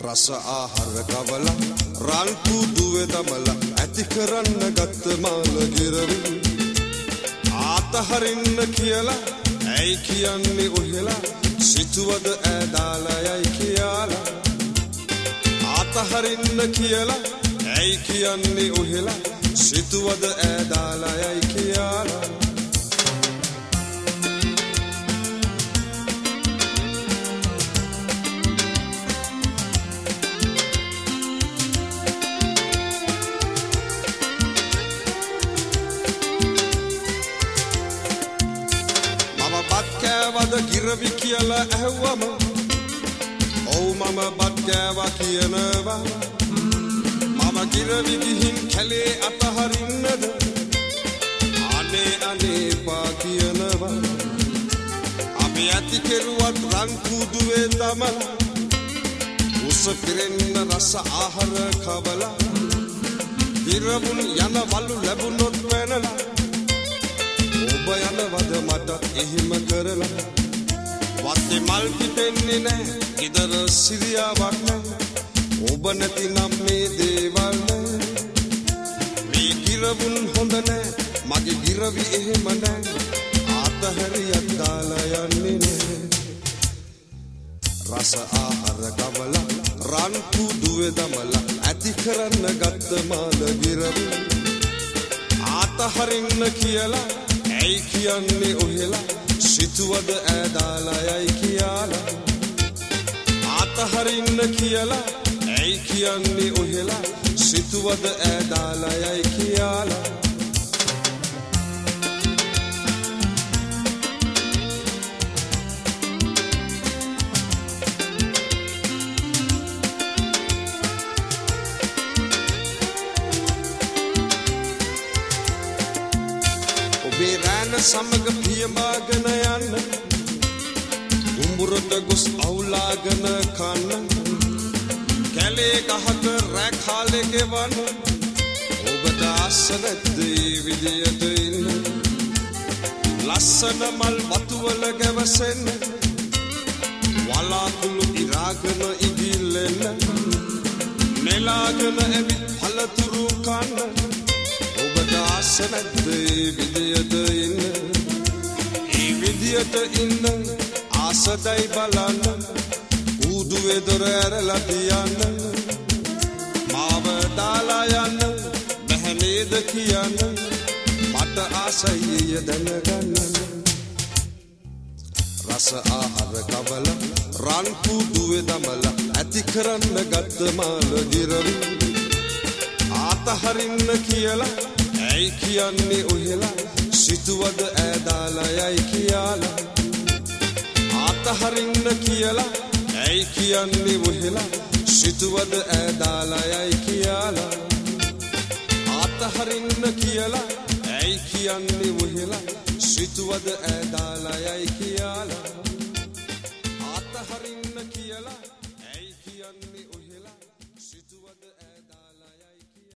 රස ආහාර කවල රන් කුඩුවේ දමල ඇති කරන්න ගත්ත මාල ගිරවි ආතහරින්න කියලා ඇයි කියන්නේ ඔහෙලා සිතුවද ඈදාලා යයි කියලා ආතහරින්න කියලා ඇයි කියන්නේ ඔහෙලා සිතුවද ඈදාලා යයි කියලා වද ගිරවි කියලා ඇහුවම ඔව් මම බත් කෑවා කියනවා මම ගිරවි ගිහින් කැලේ අතහරින්නද අනේ අනේ පා කියනවා අපි ඇති කෙරුවත් රන් කුඩුවේ දමලා උස පිරෙන්න රස ආහාර කවලා ගිරවුන් යන වලු ලැබුණොත් වෙනලා ඔබ යනවද මට එහෙම කරලා වත්තේ මල් පිපෙන්නේ නැහැ ගෙදර සිරියාවක් නැහැ ඔබ නැතිනම් මේ දේවල් නැහැ මේ ගිරවුන් හොඳ නැහැ මගේ ගිරවි එහෙම නැහැ ආතහරියක් දාලා යන්නේ නැහැ රස ආහාර කවලා රන් කුඩුවේ දමලා ඇති කරන්න ගත්ත මාල ගිරවි ආතහරින්න කියලා ඇයි කියන්නේ ඔහෙලා සිතුවද ඈදාලා යයි කියලා ආතහරින්න කියලා ඇයි කියන්නේ ඔහෙලා සිතුවද ඈදාලා යයි කියලා සමග පියඹාගෙන යන්න උඹුරට ගොස් අවුලාගෙන කන්න කැලේ ගහක රැක්හාලේ ගෙවන්න ඔබට ආස නැද්දේ විදියට ඉන්න ලස්සන මල් වතුවල ගැවසෙන්න වලාකුළු ඉරාගෙන ඉගිල්ලෙන්න නෙලාගෙන ඇවිත් පළතුරු කන්න ඔබට ආස නැද්දේ විදියට ඉන්න විදියට ඉන්න ආසදයි බලන්න ඌදුවේ දොර ඇරලා තියන්න මාව දාලා යන්න බැහැ නේද කියන්න මට ආසයි දැනගන්න රස ආහාර කවල රන් කුඩුවේ දමලා ඇති කරන්න ගත්ත මාල ගිරවි ආතහරින්න කියලා ඇයි කියන්නේ ඔහෙලා සිතුවද ඈදාලා යයි කියලා ආතහරින්න කියලා ඇයි කියන්නේ ඔහෙලා සිතුවද ඈදාලා යයි කියලා ආතහරින්න කියලා ඇයි කියන්නේ ඔහෙලා සිතුවද ඈදාලා යයි කියලා